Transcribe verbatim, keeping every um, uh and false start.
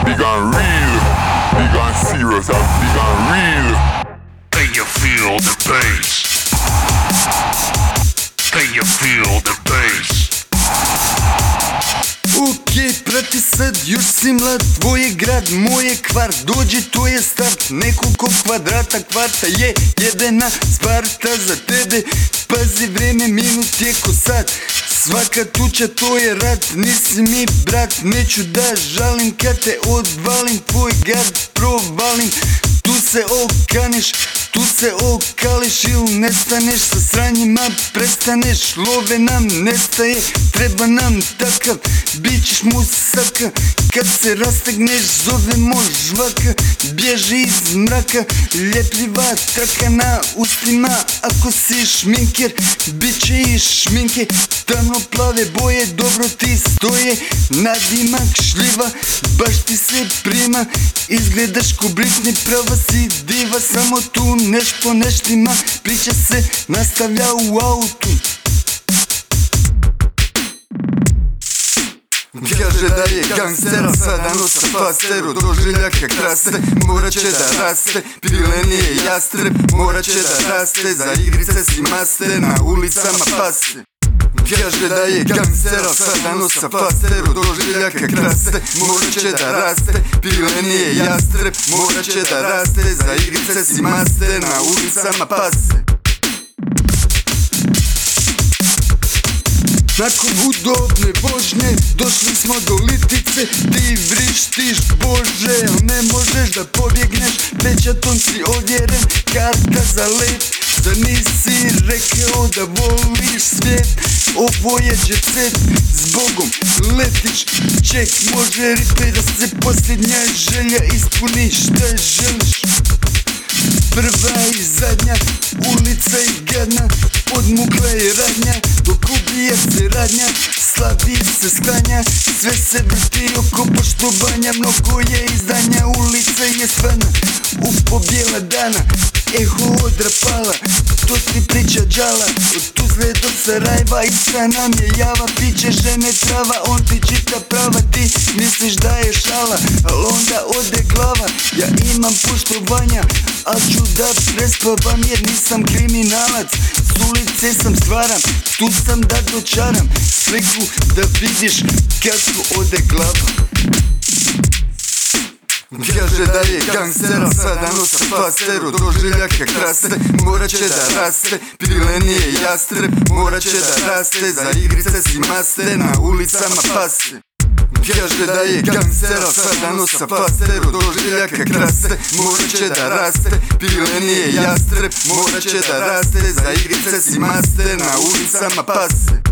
big and real, big and serious and big and real. Can you feel the bass? Can you feel the bass? Okej, prati sad, još si mlad, tvoj je grad, moj je kvart, dođi, to je start, nekoliko kvadrata kvarta je jedina Sparta za tebe, pazi vreme, minut je ko sad, svaka tuča to je rat, nisi mi brat, neću da žalim kad te odvalim, tvoj gard provalim, tu se okaniš, tu se okališ ili nestaneš, sa sranjima prestaneš, love nam nestaje, treba nam takav, bit ćeš musaka, kad se rastegneš zovemo žvaka, bježi iz mraka, ljepljiva traka na ustima, ako si šminker, bit će i šminke, tamno plave boje, dobro ti stoje, nadimak šljiva, baš ti se prima, izgledaš ko Britney, prava si diva, samo tu nešto neštima, priča se nastavlja u autu. Kaže da je gangstera, sada nosa pasteru, doživljaka kraste, morat će da raste, pile nije jastreb, morat će da raste, za igrice si master, na ulicama pase. Kaže da je gangstera, sada nosa pasteru, doživljaka kraste, morat će da raste, pile nije jastreb, morat će da raste, za igrice si master, na ulicama pase. Nakon udobne vožnje došli smo do Litice, ti vrištiš Bože, al ne možeš da pobjegneš, pečatom si ovjeren, karta za let, da nisi rekao da voliš svijet, ovo je jet set, zbogom letiš, ček, može ripe da se posljednja želja ispuni, šta želiš? Prva i zadnja, ulica i gadna, odmukla je radnja, dok ubija se radnja, slabi se sklanja, sve se vrti oko poštovanja, mnogo je izdanja, ulica je svana, upo bijela dana, eho odrapala, to ti priča džala, od Tuzle do Sarajeva, ista nam je java, piće žene trava, on ti čita prava, ti misliš da je šala, al onda ode glava, ja imam poštovanja, al ću da prespavam jer nisam kriminalac, s ulice sam stvaram, tu sam da dočaram, sliku da vidiš kako ode glava. Kaže da je gangstera, sada nosa pasteru, doživljaka kraste, morat će da raste, pile nije jastreb, morat će da raste, za igrice si master, na ulicama pase. Kaže da je gangstera, sada nosa pasteru, doživljaka kraste, morat će da raste, pile nije jastreb, morat će da raste, za igrice si master, na ulicama pase.